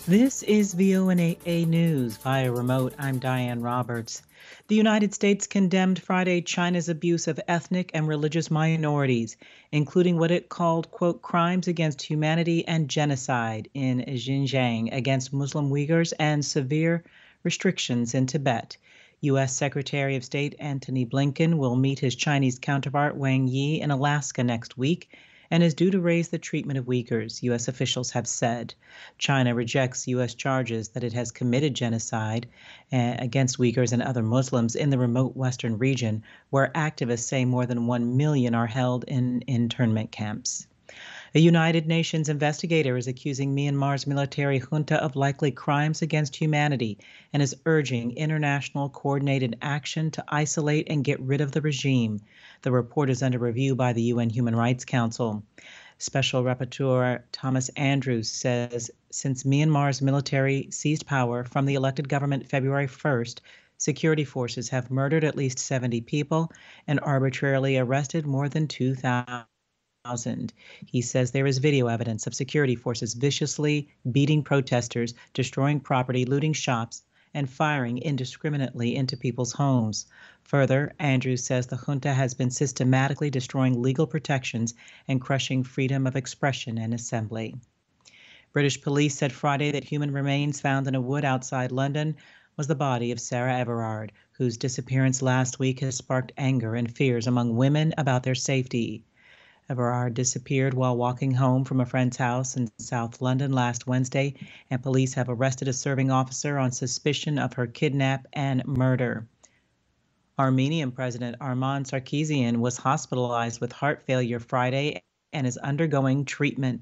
This is VOA News via remote. I'm Diane Roberts. The United States condemned Friday China's abuse of ethnic and religious minorities, including what it called, quote, crimes against humanity and genocide in Xinjiang against Muslim Uyghurs and severe restrictions in Tibet. U.S. Secretary of State Antony Blinken will meet his Chinese counterpart Wang Yi in Alaska next week and is due to raise the treatment of Uyghurs, U.S. officials have said. China rejects U.S. charges that it has committed genocide against Uyghurs and other Muslims in the remote western region, where activists say more than 1 million are held in internment camps. A United Nations investigator is accusing Myanmar's military junta of likely crimes against humanity and is urging international coordinated action to isolate and get rid of the regime. The report is under review by the UN Human Rights Council. Special Rapporteur Thomas Andrews says since Myanmar's military seized power from the elected government February 1st, security forces have murdered at least 70 people and arbitrarily arrested more than 2,000. He says there is video evidence of security forces viciously beating protesters, destroying property, looting shops, and firing indiscriminately into people's homes. Further, Andrews says the junta has been systematically destroying legal protections and crushing freedom of expression and assembly. British police said Friday that human remains found in a wood outside London was the body of Sarah Everard, whose disappearance last week has sparked anger and fears among women about their safety. Everard disappeared while walking home from a friend's house in South London last Wednesday, and police have arrested a serving officer on suspicion of her kidnap and murder. Armenian President Arman Sarkisian was hospitalized with heart failure Friday and is undergoing treatment.